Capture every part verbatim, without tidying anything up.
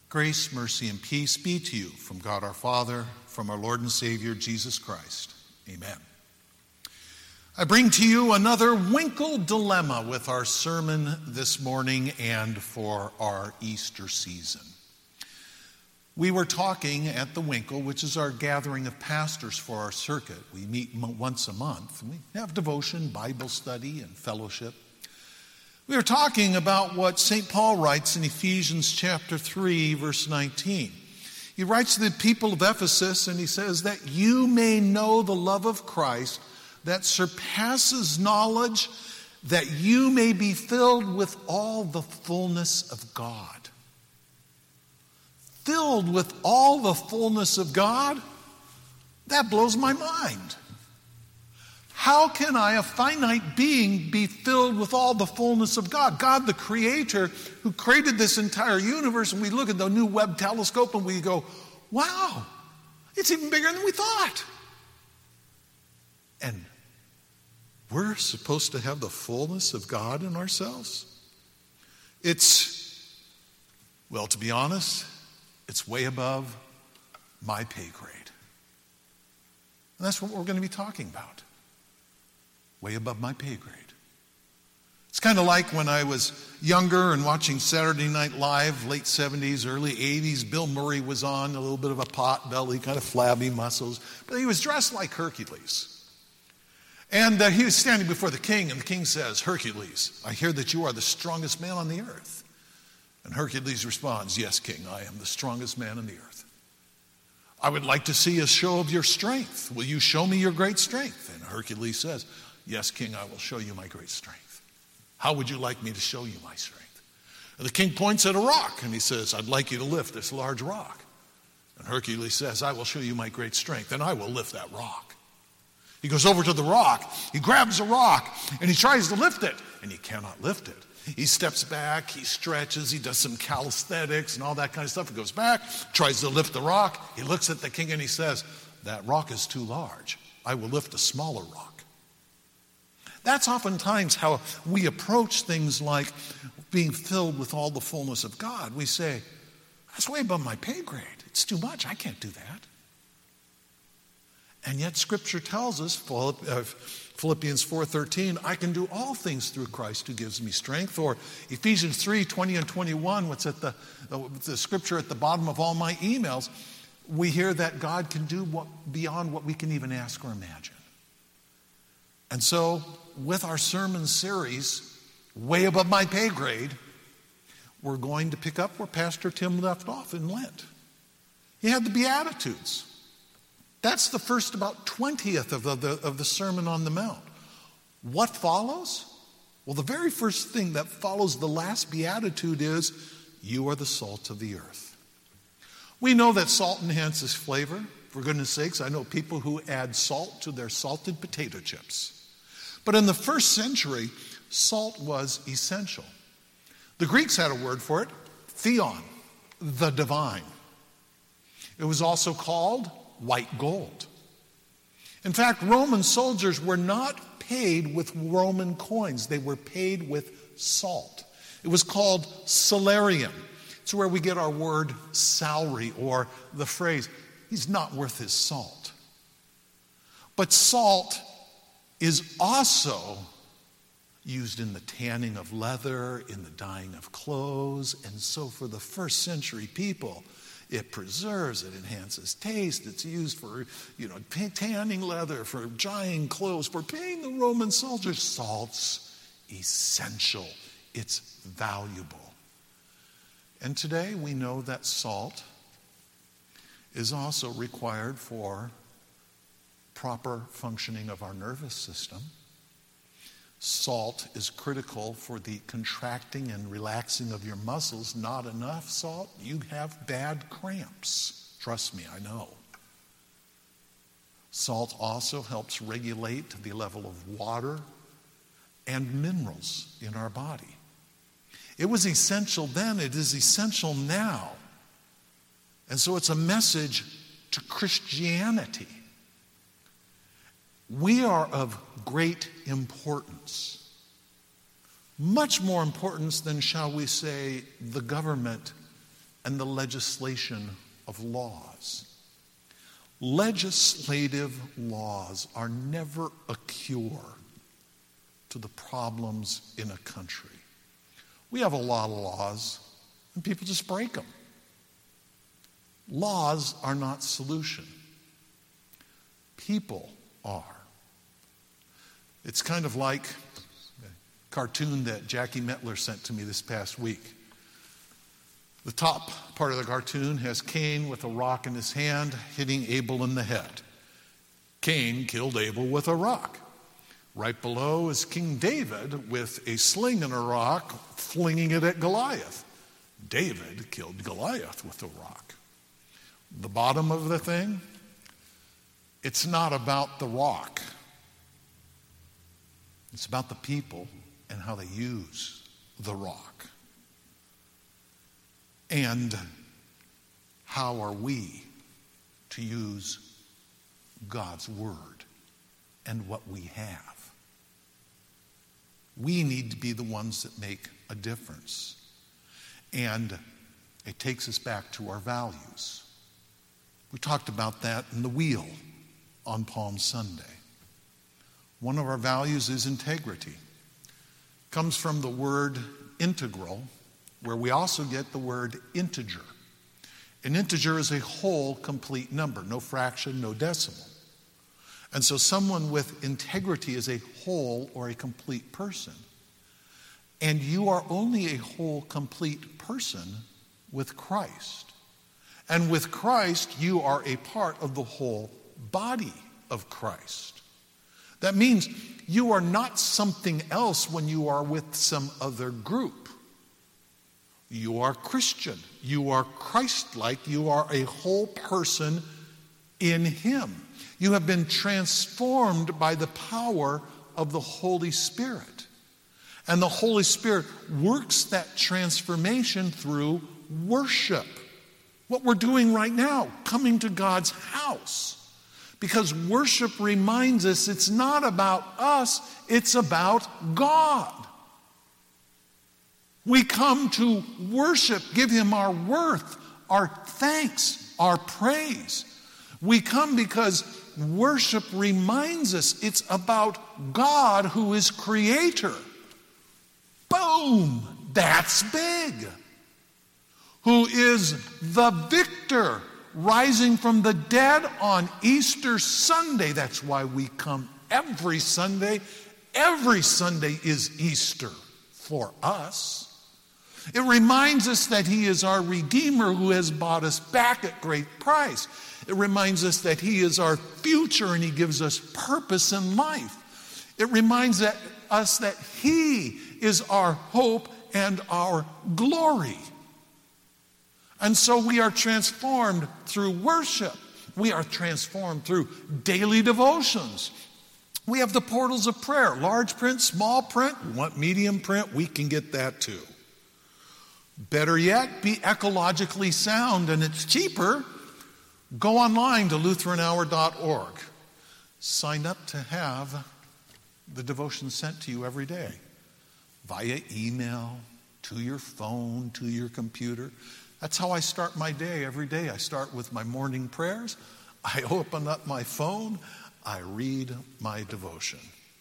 Grace, mercy, and peace be to you from God our Father, from our Lord and Savior, Jesus Christ. Amen. I bring to you another Winkle dilemma with our sermon this morning and for our Easter season. We were talking at the Winkle, which is our gathering of pastors for our circuit. We meet m- once a month, and we have devotion, Bible study, and fellowship. We were talking about what Saint Paul writes in Ephesians chapter three, verse nineteen. He writes to the people of Ephesus, and he says that you may know the love of Christ that surpasses knowledge, that you may be filled with all the fullness of God. Filled with all the fullness of God? That blows my mind. How can I, a finite being, be filled with all the fullness of God? God, the Creator, who created this entire universe, and we look at the new Webb telescope and we go, wow, it's even bigger than we thought. And we're supposed to have the fullness of God in ourselves? It's, well, to be honest, it's way above my pay grade. And that's what we're going to be talking about. Way above my pay grade. It's kind of like when I was younger and watching Saturday Night Live, late seventies, early eighties. Bill Murray was on, a little bit of a pot belly, kind of flabby muscles. But he was dressed like Hercules. And uh, he was standing before the king, and the king says, Hercules, I hear that you are the strongest man on the earth. And Hercules responds, yes, king, I am the strongest man on the earth. I would like to see a show of your strength. Will you show me your great strength? And Hercules says, yes, king, I will show you my great strength. How would you like me to show you my strength? And the king points at a rock, and he says, I'd like you to lift this large rock. And Hercules says, I will show you my great strength, and I will lift that rock. He goes over to the rock, he grabs the rock, and he tries to lift it, and he cannot lift it. He steps back, he stretches, he does some calisthenics and all that kind of stuff. He goes back, tries to lift the rock. He looks at the king and he says, that rock is too large. I will lift a smaller rock. That's oftentimes how we approach things like being filled with all the fullness of God. We say, that's way above my pay grade. It's too much. I can't do that. And yet Scripture tells us, Philippians four thirteen, I can do all things through Christ who gives me strength. Or Ephesians three twenty and twenty-one, what's at the, the Scripture at the bottom of all my emails, we hear that God can do what, beyond what we can even ask or imagine. And so, with our sermon series, way above my pay grade, we're going to pick up where Pastor Tim left off in Lent. He had the Beatitudes. That's the first about twentieth of the, the, of the Sermon on the Mount. What follows? Well, the very first thing that follows the last beatitude is, you are the salt of the earth. We know that salt enhances flavor. For goodness sakes, I know people who add salt to their salted potato chips. But in the first century, salt was essential. The Greeks had a word for it, theon, the divine. It was also called white gold. In fact, Roman soldiers were not paid with Roman coins. They were paid with salt. It was called salarium. It's where we get our word salary or the phrase, he's not worth his salt. But salt is also used in the tanning of leather, in the dyeing of clothes. And so for the first century people, it preserves, it enhances taste. It's used for, you know, tanning leather, for dyeing clothes, for paying the Roman soldiers. Salt's essential. It's valuable. And today we know that salt is also required for proper functioning of our nervous system. Salt is critical for the contracting and relaxing of your muscles. Not enough salt, you have bad cramps. Trust me, I know. Salt also helps regulate the level of water and minerals in our body. It was essential then, it is essential now. And so it's a message to Christianity. We are of great importance. Much more importance than, shall we say, the government and the legislation of laws. Legislative laws are never a cure to the problems in a country. We have a lot of laws, and people just break them. Laws are not solution. People are. It's kind of like a cartoon that Jackie Mettler sent to me this past week. The top part of the cartoon has Cain with a rock in his hand hitting Abel in the head. Cain killed Abel with a rock. Right below is King David with a sling and a rock flinging it at Goliath. David killed Goliath with a rock. The bottom of the thing, it's not about the rock. It's about the people and how they use the rock. And how are we to use God's word and what we have? We need to be the ones that make a difference. And it takes us back to our values. We talked about that in the wheel on Palm Sunday. One of our values is integrity. It comes from the word integral, where we also get the word integer. An integer is a whole, complete number, no fraction, no decimal. And so someone with integrity is a whole or a complete person. And you are only a whole, complete person with Christ. And with Christ, you are a part of the whole body of Christ. That means you are not something else when you are with some other group. You are Christian. You are Christ-like. You are a whole person in Him. You have been transformed by the power of the Holy Spirit. And the Holy Spirit works that transformation through worship. What we're doing right now, coming to God's house. Because worship reminds us it's not about us, it's about God. We come to worship, give Him our worth, our thanks, our praise. We come because worship reminds us it's about God who is creator. Boom! That's big. Who is the victor, rising from the dead on Easter Sunday. That's why we come every Sunday. Every Sunday is Easter for us. It reminds us that He is our Redeemer who has bought us back at great price. It reminds us that He is our future and He gives us purpose in life. It reminds that, us that He is our hope and our glory. And so we are transformed through worship. We are transformed through daily devotions. We have the portals of prayer, large print, small print. You want medium print? We can get that too. Better yet, be ecologically sound, and it's cheaper. Go online to Lutheran Hour dot org. Sign up to have the devotion sent to you every day via email, to your phone, to your computer. That's how I start my day every day. I start with my morning prayers. I open up my phone. I read my devotion.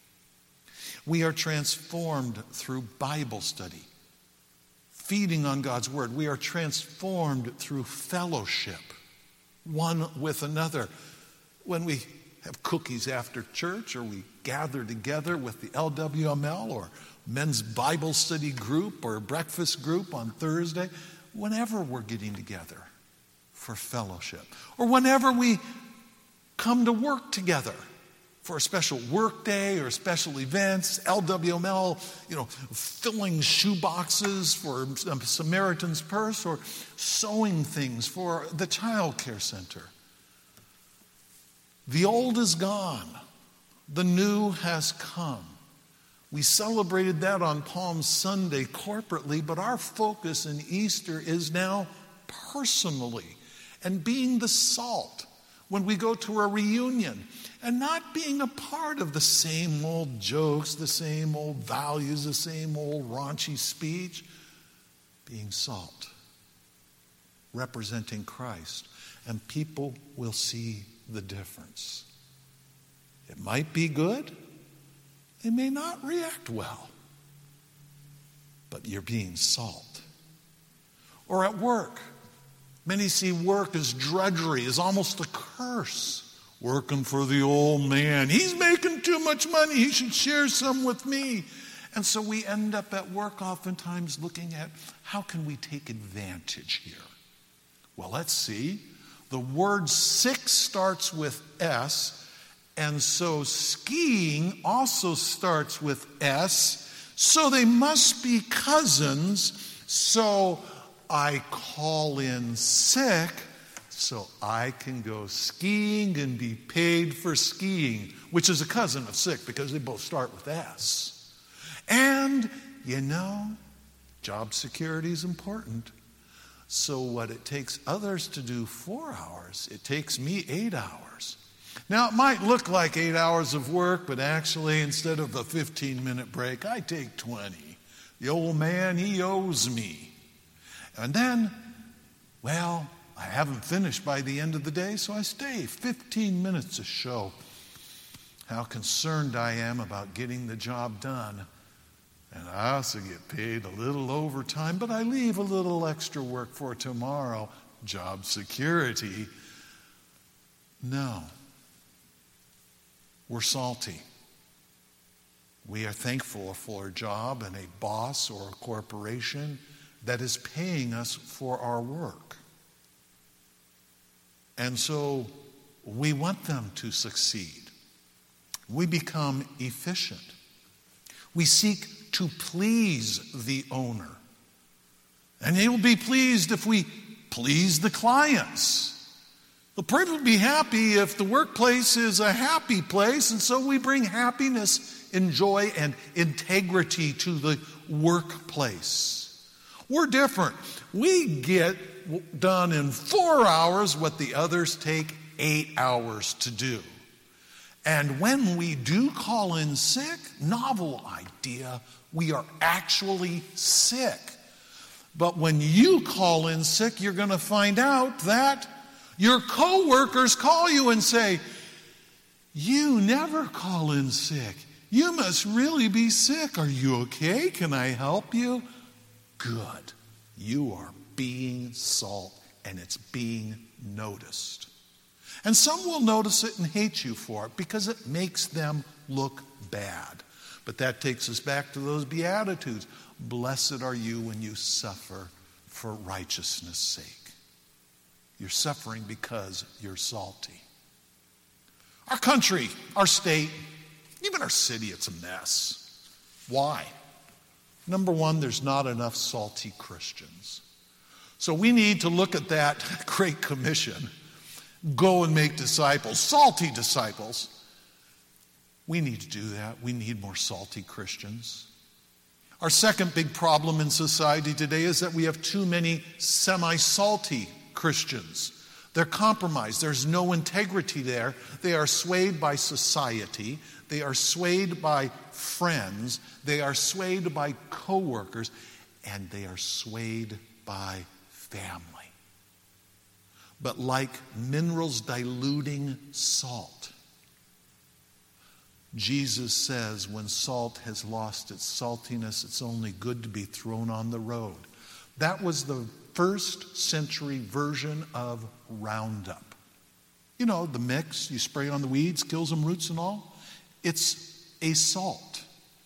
We are transformed through Bible study, feeding on God's Word. We are transformed through fellowship, one with another. When we have cookies after church, or we gather together with the L W M L or men's Bible study group or breakfast group on Thursday, whenever we're getting together for fellowship, or whenever we come to work together for a special work day or special events, L W M L, you know, filling shoe boxes for a Samaritan's Purse, or sewing things for the child care center. The old is gone. The new has come. We celebrated that on Palm Sunday corporately, but our focus in Easter is now personally, and being the salt when we go to a reunion, and not being a part of the same old jokes, the same old values, the same old raunchy speech. Being salt. representing Christ, and people will see the difference. It might be good. They may not react well. But you're being salt. Or at work. Many see work as drudgery, as almost a curse. Working for the old man. He's making too much money. He should share some with me. And so we end up at work oftentimes looking at how can we take advantage here? Well, let's see. The word sick starts with S, and so skiing also starts with S, so they must be cousins. So I call in sick so I can go skiing and be paid for skiing, which is a cousin of sick because they both start with S. And, you know, job security is important. So what it takes others to do four hours, it takes me eight hours. Now, it might look like eight hours of work, but actually, instead of the fifteen-minute break, I take twenty. The old man, he owes me. And then, well, I haven't finished by the end of the day, so I stay fifteen minutes to show how concerned I am about getting the job done. And I also get paid a little overtime, but I leave a little extra work for tomorrow. Job security. No. We're salty. We are thankful for a job and a boss or a corporation that is paying us for our work. And so we want them to succeed. We become efficient. We seek to please the owner. And he will be pleased if we please the clients. The person will be happy if the workplace is a happy place, and so we bring happiness and joy and integrity to the workplace. We're different. We get done in four hours what the others take eight hours to do. And when we do call in sick, novel idea, we are actually sick. But when you call in sick, you're going to find out that your coworkers call you and say, "You never call in sick. You must really be sick. Are you okay? Can I help you?" Good. You are being salt, and it's being noticed. And some will notice it and hate you for it because it makes them look bad. But that takes us back to those Beatitudes. Blessed are you when you suffer for righteousness' sake. You're suffering because you're salty. Our country, our state, even our city, it's a mess. Why? Number one, there's not enough salty Christians. So we need to look at that Great Commission. Go and make disciples, salty disciples. We need to do that. We need more salty Christians. Our second big problem in society today is that we have too many semi-salty Christians. They're compromised. There's no integrity there. They are swayed by society. They are swayed by friends. They are swayed by coworkers. And they are swayed by family. But like minerals diluting salt, Jesus says when salt has lost its saltiness, it's only good to be thrown on the road. That was the first century version of Roundup. You know, the mix, you spray it on the weeds, kills them, roots and all. It's a salt.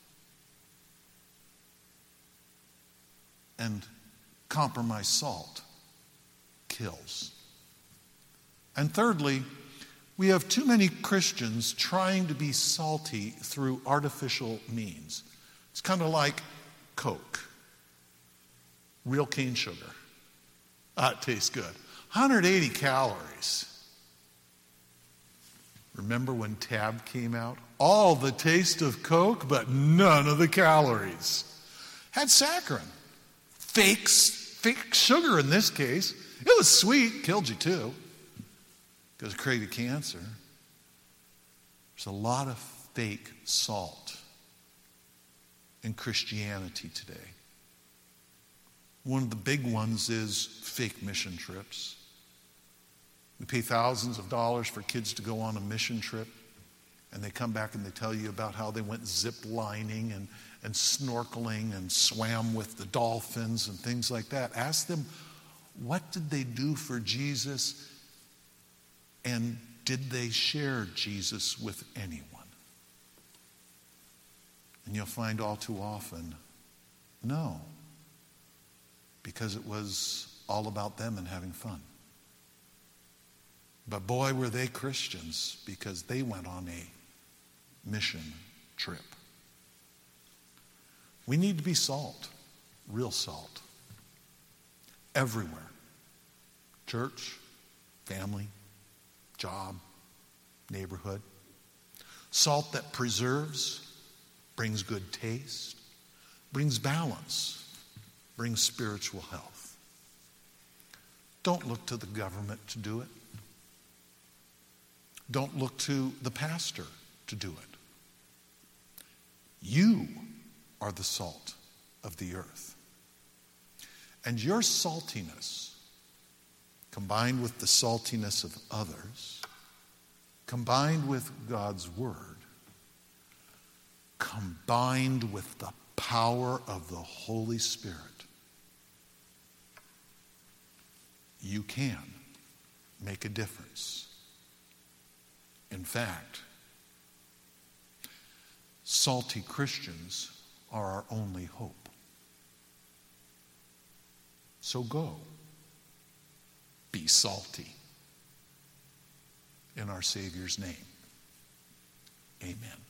And compromised salt kills. And thirdly, we have too many Christians trying to be salty through artificial means. It's kind of like Coke. Real cane sugar. Ah, it tastes good. one hundred eighty calories. Remember when Tab came out? All the taste of Coke, but none of the calories. Had saccharin. Fake, fake sugar in this case. It was sweet, killed you too. Because it created cancer. There's a lot of fake salt in Christianity today. One of the big ones is fake mission trips. We pay thousands of dollars for kids to go on a mission trip, and they come back and they tell you about how they went zip lining and, and snorkeling and swam with the dolphins and things like that. Ask them, what did they do for Jesus, and did they share Jesus with anyone? And you'll find all too often, no, because it was all about them and having fun. But boy, were they Christians, because they went on a mission trip. We need to be salt, real salt, everywhere. Church, family, job, neighborhood. Salt that preserves, brings good taste, brings balance, brings spiritual health. Don't look to the government to do it. Don't look to the pastor to do it. You are the salt of the earth. And your saltiness, combined with the saltiness of others, combined with God's word, combined with the power of the Holy Spirit, you can make a difference. In fact, salty Christians are our only hope. So go, be salty. In our Savior's name, amen.